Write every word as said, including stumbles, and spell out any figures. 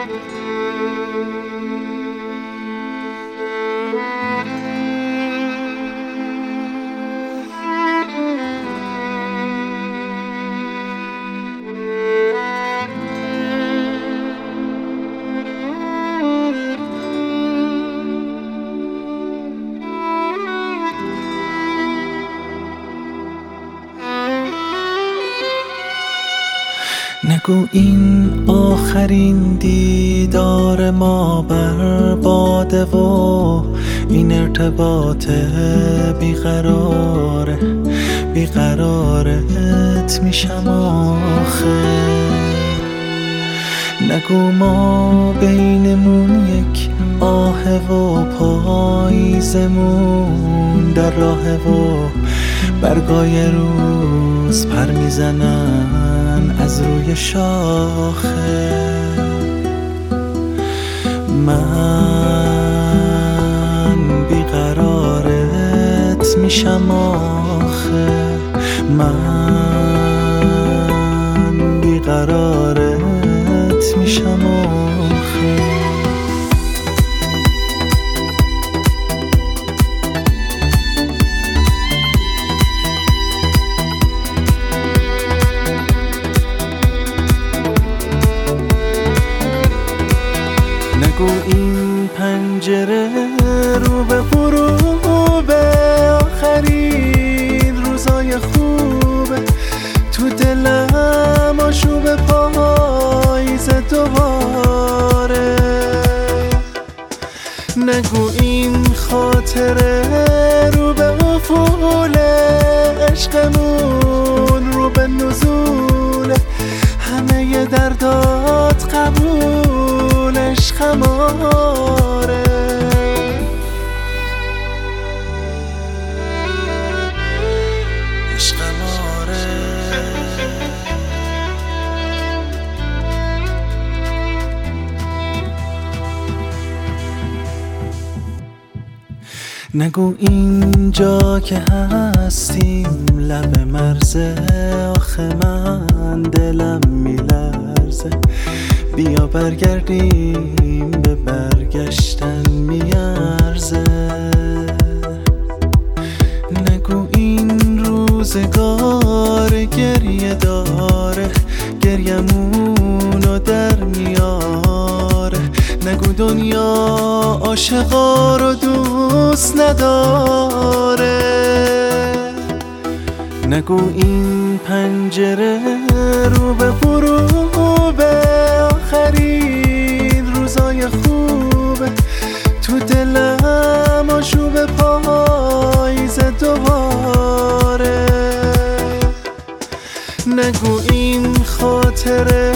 نگو این آخرین دیدار ما برباده و این ارتباط بیقراره بیقرارت میشم آخه. نگو ما بینمون یک آه و پاییزمون در راه و برگای روز پر میزنن از روی شاخه. من بیقرارت میشم آخه، من بیقرارت میشم آخه. نگو این پنجره رو به غروبه، آخرین روزای خوبه، تو دلم آشوب پاییز دوباره. نگو این خاطره رو به افول عشقمون رو به نزوله، همه دردات قبولش خماره. عشق ماره. نگو اینجا که هستیم لب مرزه، آخه من دلم میلرزه، بیا برگردیم به برگشتن میارزه. نگو این روزگار گریه داره، گریمونو در میاره. نگو دنیا عاشقا رو دوست نداره. نگو این پنجره رو به غروبه، آخرین روزای خوبه، تو دلم آشوب پاییز دوباره. نگو این خاطره